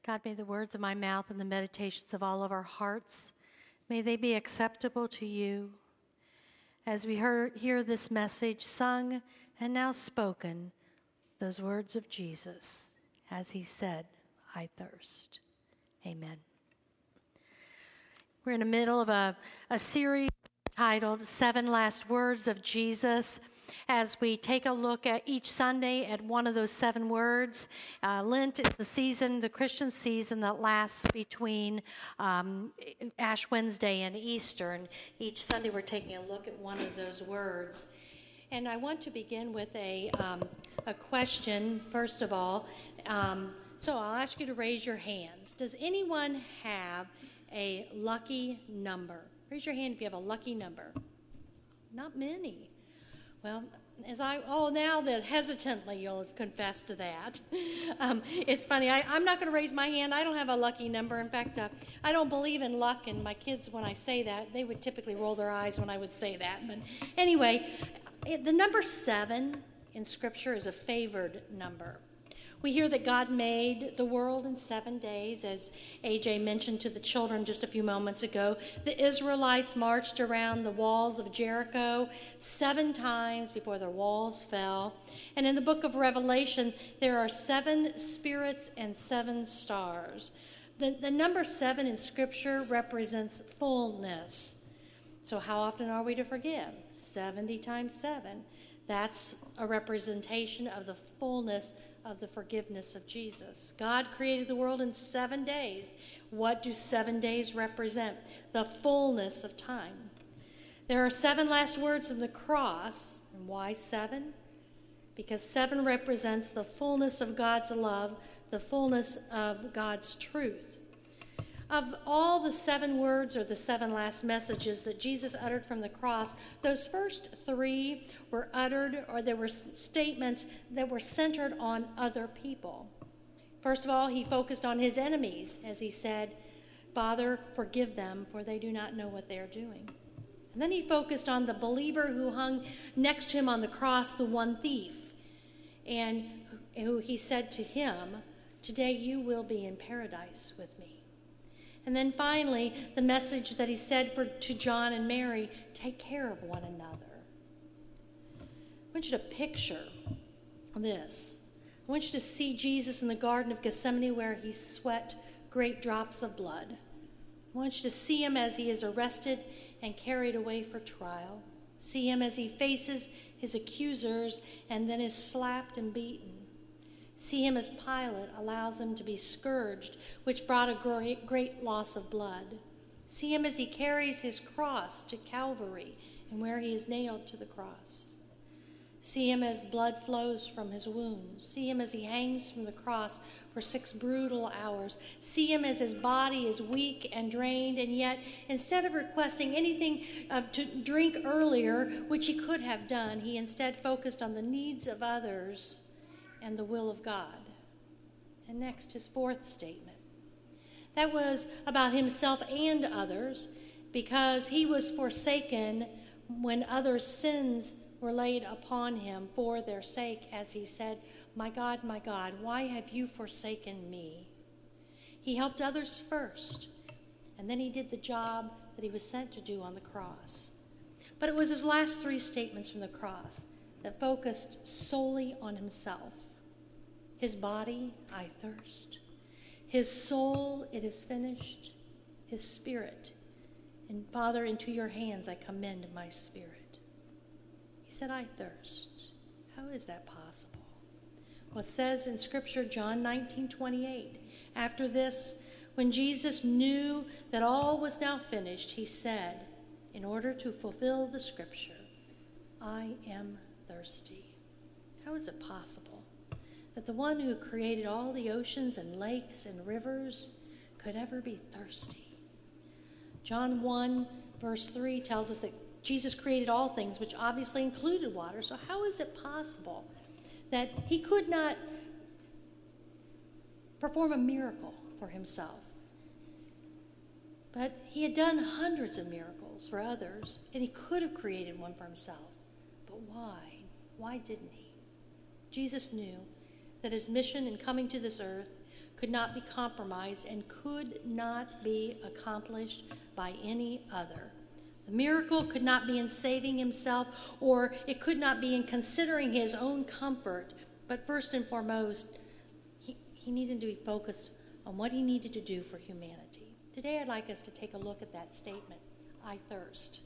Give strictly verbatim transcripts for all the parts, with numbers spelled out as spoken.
God, may the words of my mouth and the meditations of all of our hearts, may they be acceptable to you. As we hear, hear this message sung and now spoken, those words of Jesus, as he said, I thirst. Amen. We're in the middle of a, a series titled Seven Last Words of Jesus. As we take a look at each Sunday at one of those seven words, uh, Lent is the season, the Christian season that lasts between um, Ash Wednesday and Easter. And each Sunday we're taking a look at one of those words. And I want to begin with a, um, a question, first of all. Um, so I'll ask you to raise your hands. Does anyone have a lucky number? Raise your hand if you have a lucky number. Not many. Well, as I, oh, now that hesitantly you'll confess to that. Um, it's funny, I, I'm not going to raise my hand. I don't have a lucky number. In fact, uh, I don't believe in luck, and my kids, when I say that, they would typically roll their eyes when I would say that. But anyway, it, the number seven in Scripture is a favored number. We hear that God made the world in seven days, as A J mentioned to the children just a few moments ago. The Israelites marched around the walls of Jericho seven times before their walls fell. And in the book of Revelation, there are seven spirits and seven stars. The, the number seven in Scripture represents fullness. So how often are we to forgive? seventy times seven. That's a representation of the fullness of the forgiveness of Jesus. God created the world in seven days. What do seven days represent? The fullness of time. There are seven last words of the cross. And why seven? Because seven represents the fullness of God's love, the fullness of God's truth. Of all the seven words or the seven last messages that Jesus uttered from the cross, those first three were uttered, or there were statements that were centered on other people. First of all, he focused on his enemies as he said, Father, forgive them, for they do not know what they are doing. And then he focused on the believer who hung next to him on the cross, the one thief, and who he said to him, today you will be in paradise with me. And then finally, the message that he said for, to John and Mary, take care of one another. I want you to picture this. I want you to see Jesus in the Garden of Gethsemane where he sweat great drops of blood. I want you to see him as he is arrested and carried away for trial. See him as he faces his accusers and then is slapped and beaten. See him as Pilate allows him to be scourged, which brought a great, great loss of blood. See him as he carries his cross to Calvary and where he is nailed to the cross. See him as blood flows from his wounds. See him as he hangs from the cross for six brutal hours. See him as his body is weak and drained, and yet instead of requesting anything uh, to drink earlier, which he could have done, he instead focused on the needs of others and the will of God. And next, his fourth statement. That was about himself and others, because he was forsaken when others' sins were laid upon him for their sake, as he said, my God, my God, why have you forsaken me? He helped others first, and then he did the job that he was sent to do on the cross. But it was his last three statements from the cross that focused solely on himself. His body, I thirst. His soul, it is finished. His spirit, and Father, into your hands I commend my spirit. He said, I thirst. How is that possible? Well, it says in Scripture, John nineteen twenty-eight, after this, when Jesus knew that all was now finished, he said, in order to fulfill the Scripture, I am thirsty. How is it possible that the one who created all the oceans and lakes and rivers could ever be thirsty? John one, verse three tells us that Jesus created all things, which obviously included water. So how is it possible that he could not perform a miracle for himself? But he had done hundreds of miracles for others, and he could have created one for himself. But why? Why didn't he? Jesus knew that his mission in coming to this earth could not be compromised and could not be accomplished by any other. The miracle could not be in saving himself, or it could not be in considering his own comfort, but first and foremost, he, he needed to be focused on what he needed to do for humanity. Today I'd like us to take a look at that statement, I thirst,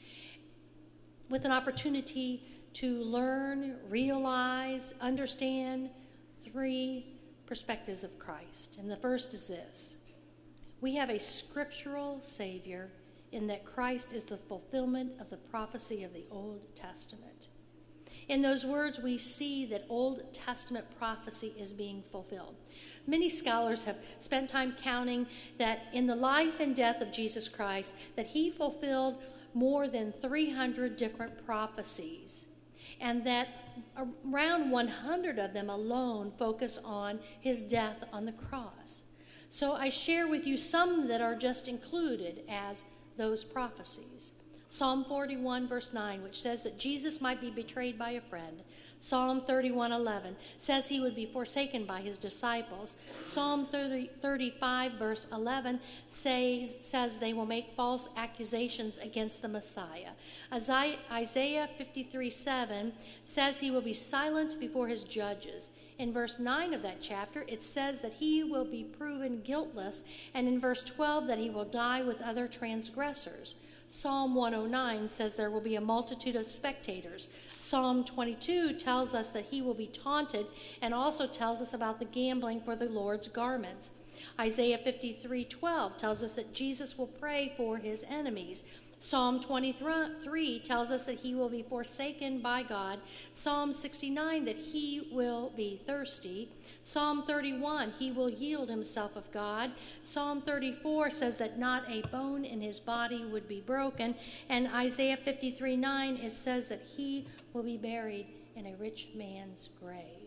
with an opportunity to learn, realize, understand three perspectives of Christ. And the first is this: we have a scriptural Savior in that Christ is the fulfillment of the prophecy of the Old Testament. In those words, we see that Old Testament prophecy is being fulfilled. Many scholars have spent time counting that in the life and death of Jesus Christ, that he fulfilled more than three hundred different prophecies, and that around one hundred of them alone focus on his death on the cross. So I share with you some that are just included as those prophecies. Psalm forty-one, verse nine, which says that Jesus might be betrayed by a friend. Psalm thirty-one, eleven says he would be forsaken by his disciples. Psalm thirty, thirty-five, verse eleven says, says they will make false accusations against the Messiah. Isaiah fifty-three, seven says he will be silent before his judges. In verse nine of that chapter, it says that he will be proven guiltless, and in verse twelve that he will die with other transgressors. Psalm one oh nine says there will be a multitude of spectators. Psalm twenty-two tells us that he will be taunted, and also tells us about the gambling for the Lord's garments. Isaiah fifty-three, twelve tells us that Jesus will pray for his enemies. Psalm twenty-three tells us that he will be forsaken by God. Psalm sixty-nine, that he will be thirsty. Psalm thirty-one, he will yield himself of God. Psalm thirty-four says that not a bone in his body would be broken. And Isaiah fifty-three, nine, it says that he will be buried in a rich man's grave.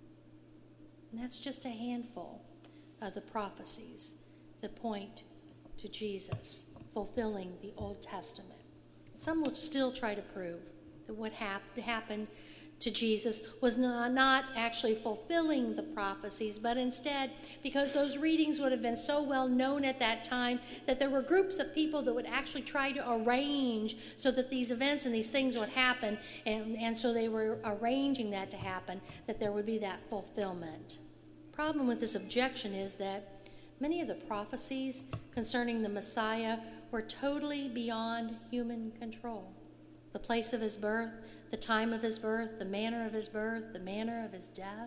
And that's just a handful of the prophecies that point to Jesus fulfilling the Old Testament. Some will still try to prove that what hap- happened to Jesus was not, not actually fulfilling the prophecies, but instead, because those readings would have been so well known at that time, that there were groups of people that would actually try to arrange so that these events and these things would happen, and, and so they were arranging that to happen, that there would be that fulfillment. The problem with this objection is that many of the prophecies concerning the Messiah were totally beyond human control. The place of his birth, the time of his birth, the manner of his birth, the manner of his death,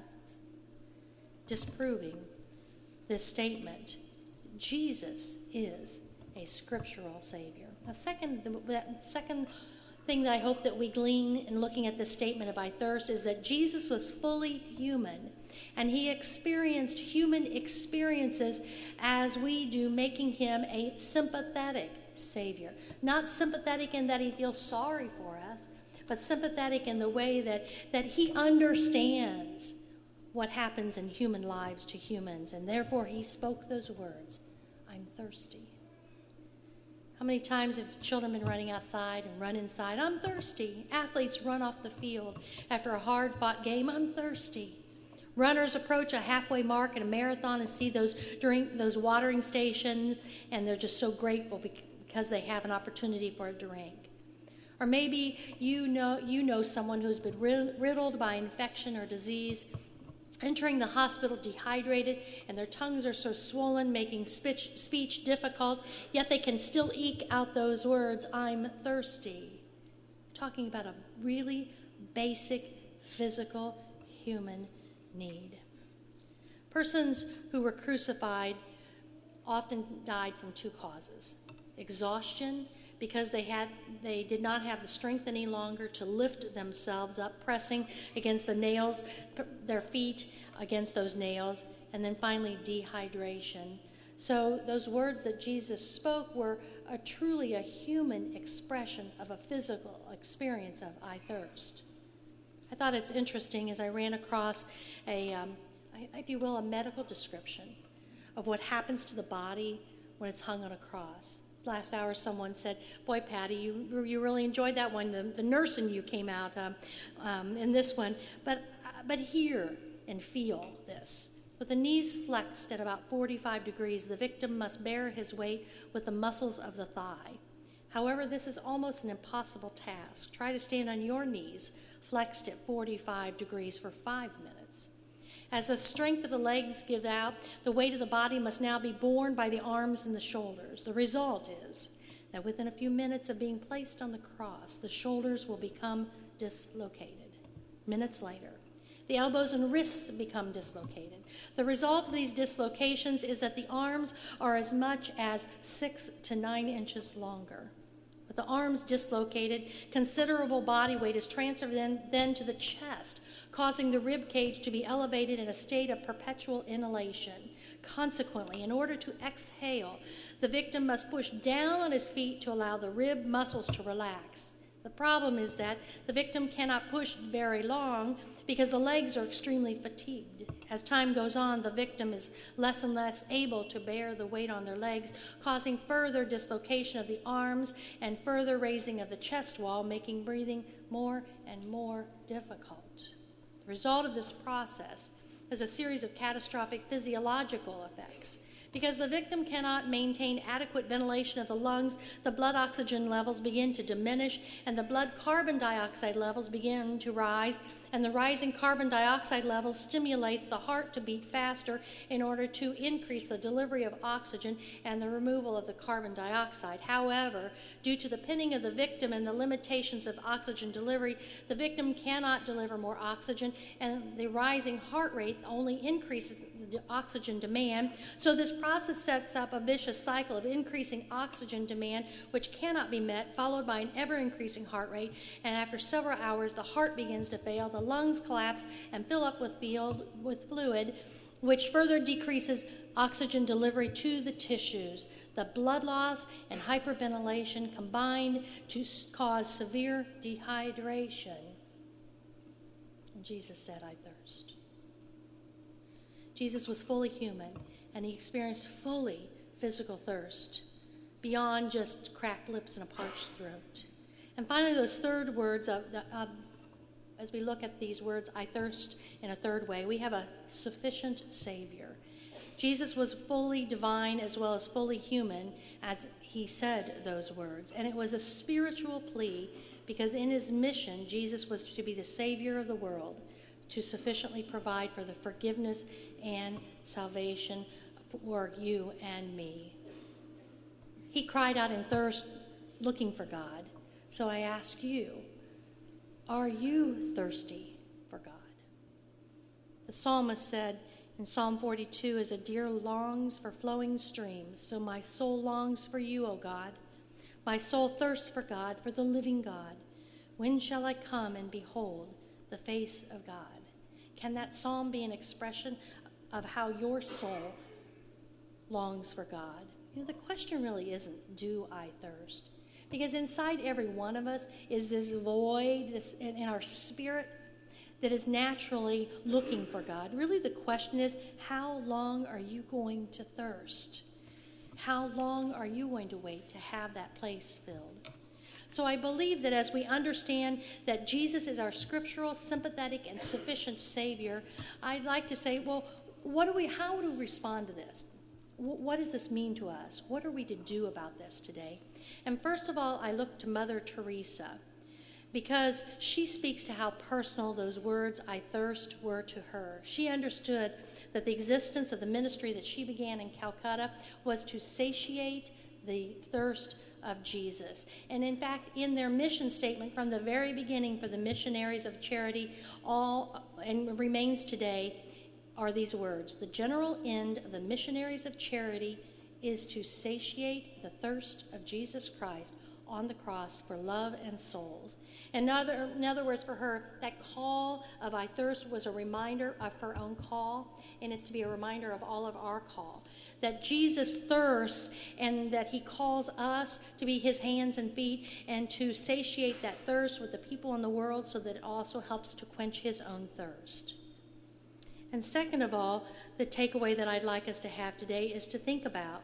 disproving this statement. Jesus is a scriptural Savior. A second, the second thing that I hope that we glean in looking at this statement of I thirst is that Jesus was fully human, and he experienced human experiences as we do, making him a sympathetic Savior. Not sympathetic in that he feels sorry for us, but sympathetic in the way that, that he understands what happens in human lives to humans, and therefore he spoke those words, I'm thirsty. How many times have children been running outside and run inside, I'm thirsty. Athletes run off the field after a hard-fought game, I'm thirsty. Runners approach a halfway mark in a marathon and see those drink, those watering stations, and they're just so grateful because they have an opportunity for a drink. Or maybe you know you know someone who's been riddled by infection or disease, entering the hospital dehydrated, and their tongues are so swollen, making speech, speech difficult, yet they can still eke out those words, I'm thirsty. Talking about a really basic physical human need. Persons who were crucified often died from two causes. Exhaustion, because they had they did not have the strength any longer to lift themselves up, pressing against the nails, their feet against those nails, and then finally dehydration. So those words that Jesus spoke were a truly a human expression of a physical experience of I thirst. I thought it's interesting as I ran across a, um, if you will, a medical description of what happens to the body when it's hung on a cross. Last hour someone said, boy, Patty, you you really enjoyed that one. The, the nurse in you came out um, um, in this one. But, uh, but hear and feel this. With the knees flexed at about forty-five degrees, the victim must bear his weight with the muscles of the thigh. However, this is almost an impossible task. Try to stand on your knees, flexed at forty-five degrees for five minutes. As the strength of the legs give out, the weight of the body must now be borne by the arms and the shoulders. The result is that within a few minutes of being placed on the cross, the shoulders will become dislocated. Minutes later, the elbows and wrists become dislocated. The result of these dislocations is that the arms are as much as six to nine inches longer. With the arms dislocated, considerable body weight is transferred then, then to the chest, causing the rib cage to be elevated in a state of perpetual inhalation. Consequently, in order to exhale, the victim must push down on his feet to allow the rib muscles to relax. The problem is that the victim cannot push very long because the legs are extremely fatigued. As time goes on, the victim is less and less able to bear the weight on their legs, causing further dislocation of the arms and further raising of the chest wall, making breathing more and more difficult. The result of this process is a series of catastrophic physiological effects. Because the victim cannot maintain adequate ventilation of the lungs, the blood oxygen levels begin to diminish, and the blood carbon dioxide levels begin to rise, and the rising carbon dioxide levels stimulates the heart to beat faster in order to increase the delivery of oxygen and the removal of the carbon dioxide. However, due to the pinning of the victim and the limitations of oxygen delivery, the victim cannot deliver more oxygen, and the rising heart rate only increases the oxygen demand. So this process sets up a vicious cycle of increasing oxygen demand, which cannot be met, followed by an ever-increasing heart rate, and after several hours, the heart begins to fail, the lungs collapse and fill up with, field, with fluid, which further decreases oxygen delivery to the tissues. The blood loss and hyperventilation combined to cause severe dehydration. And Jesus said, "I thirst." Jesus was fully human, and he experienced fully physical thirst, beyond just cracked lips and a parched throat. And finally, those third words, of the, of, as we look at these words, "I thirst," in a third way, we have a sufficient Savior. Jesus was fully divine as well as fully human as he said those words. And it was a spiritual plea because in his mission, Jesus was to be the Savior of the world, to sufficiently provide for the forgiveness and salvation for you and me. He cried out in thirst, looking for God. So I ask you, are you thirsty for God? The psalmist said in Psalm forty-two, "As a deer longs for flowing streams, so my soul longs for you, O God. My soul thirsts for God, for the living God. When shall I come and behold the face of God?" Can that psalm be an expression of how your soul longs for God? You know, the question really isn't, do I thirst? Because inside every one of us is this void this in, in our spirit that is naturally looking for God. Really, the question is, how long are you going to thirst? How long are you going to wait to have that place filled? So I believe that as we understand that Jesus is our scriptural, sympathetic, and sufficient Savior, I'd like to say, well, what do we? How do we respond to this? What does this mean to us? What are we to do about this today? And first of all, I look to Mother Teresa because she speaks to how personal those words, "I thirst," were to her. She understood that the existence of the ministry that she began in Calcutta was to satiate the thirst of Jesus. And in fact, in their mission statement from the very beginning for the missionaries of charity, all and remains today, are these words: "The general end of the missionaries of charity is to satiate the thirst of Jesus Christ on the cross for love and souls." In other, in other words, for her, that call of "I thirst" was a reminder of her own call, and it's to be a reminder of all of our call. That Jesus thirsts and that he calls us to be his hands and feet and to satiate that thirst with the people in the world so that it also helps to quench his own thirst. And second of all, the takeaway that I'd like us to have today is to think about,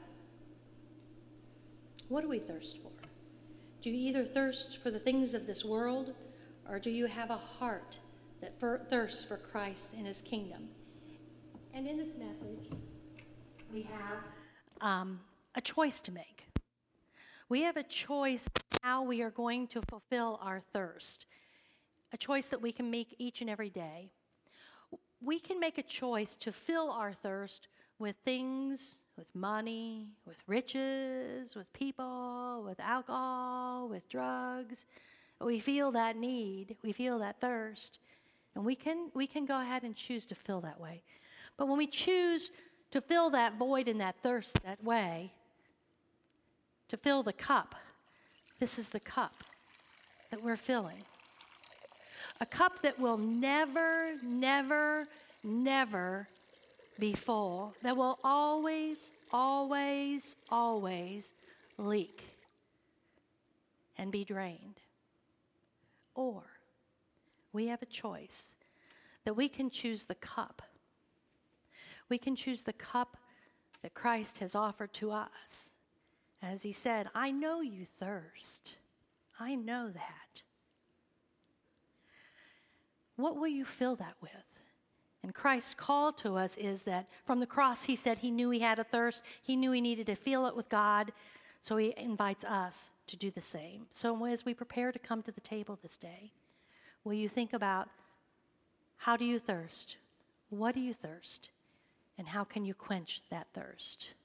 what do we thirst for? Do you either thirst for the things of this world, or do you have a heart that thirsts for Christ and his kingdom? And in this message, we have um, a choice to make. We have a choice how we are going to fulfill our thirst, a choice that we can make each and every day. We can make a choice to fill our thirst with things, with money, with riches, with people, with alcohol, with drugs. We feel that need, we feel that thirst, and we can we can go ahead and choose to fill that way. But when we choose to fill that void and that thirst that way, to fill the cup, this is the cup that we're filling. A cup that will never, never, never be full, that will always, always, always leak and be drained. Or we have a choice that we can choose the cup. We can choose the cup that Christ has offered to us. As he said, I know you thirst. I know that. What will you fill that with? And Christ's call to us is that from the cross, he said he knew he had a thirst. He knew he needed to feel it with God. So he invites us to do the same. So as we prepare to come to the table this day, will you think about, how do you thirst? What do you thirst? And how can you quench that thirst?